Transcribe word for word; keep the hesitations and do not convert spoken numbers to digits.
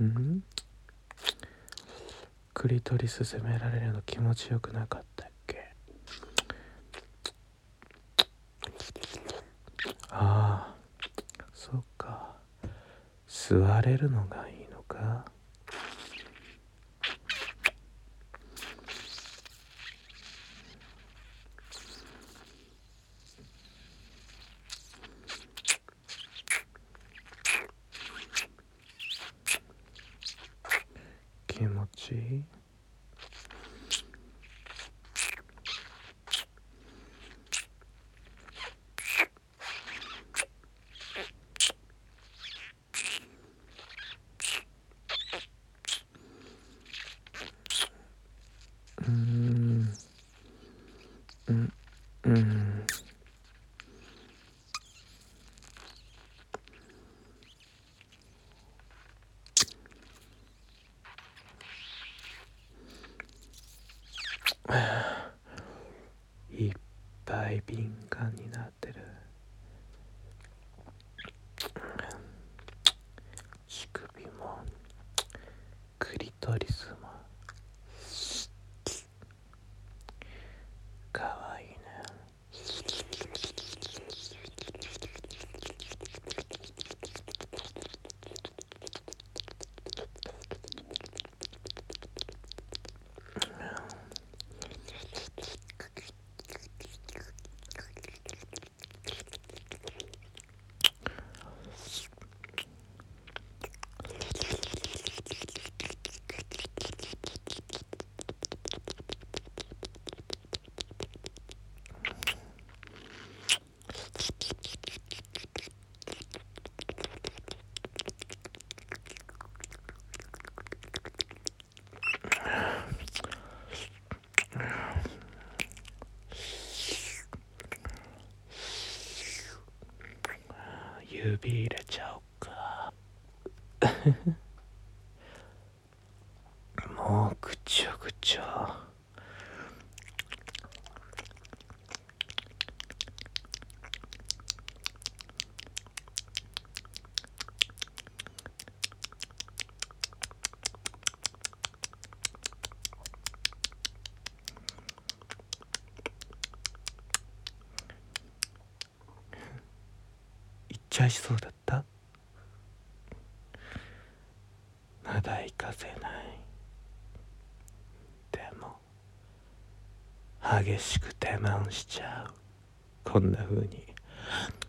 んクリトリス責められるの気持ちよくなかったっけ。ああ、そっか、座れるのがいいのか。気持ちいい。うーんうんうんいっぱい敏感になってる。乳首もクリトリスもかわいいね。指入れちゃおうか。もうぐちょぐちょ。行っちゃいそうだった。まだ行かせない。でも激しく手間しちゃう。こんな風に